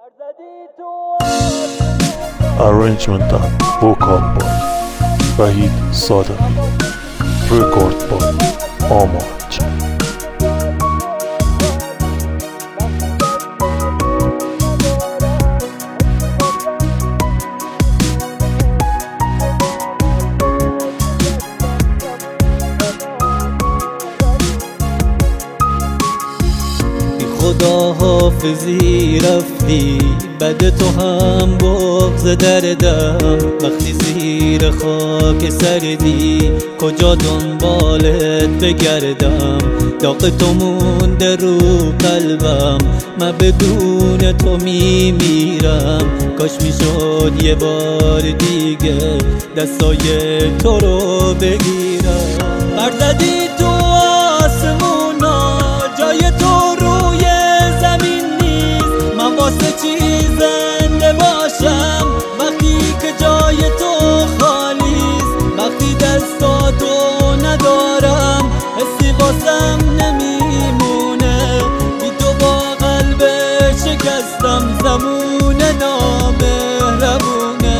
Arrangement and vocal by Wahid Sadaqi. Record by Amaj. خدا حافظی رفتی، بعد تو هم بغض دردم. وقتی زیر خاک سردی کجا دنبالت بگردم؟ داغ تو مونده رو قلبم، من بدون تو میمیرم. کاش میشد یه بار دیگه دستای تو رو بگیرم. برزدی تو آسمونا، جای تو روی زمین نیست. من واسه چی زنده باشم وقتی که جای تو خالیست؟ وقتی دستاتو ندارم حسی واسم نمیمونه. بی تو با قلب شکستم، زمون نامهربونه.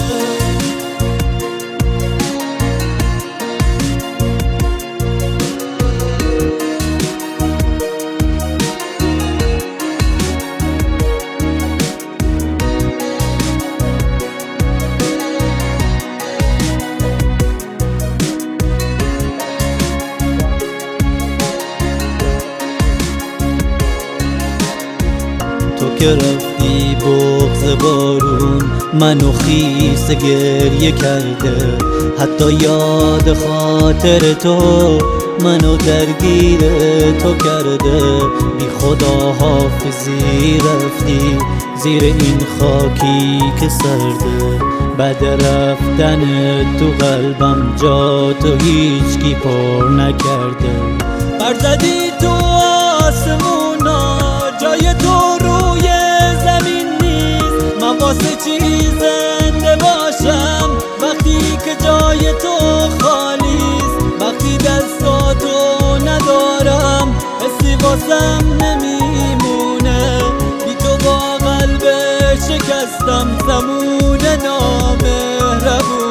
تو که رفتی بغض بارون منو خیس گریه کرده. حتی یاد خاطر تو منو درگیر تو کرده. بی خدا حافظی رفتی زیر این خاکی که سرده. بعد رفتن تو قلبم جا تو هیچکی پر نکرده. برزدی تو آسمونا، جای تو روی زمین نیست. من واسه چی زنده باشم وقتی که جای تو خالیست؟ وقتی دستاتو ندارم حسی واسم نمیمونه. بی تو با قلب شکستم، زمون نامهربونه.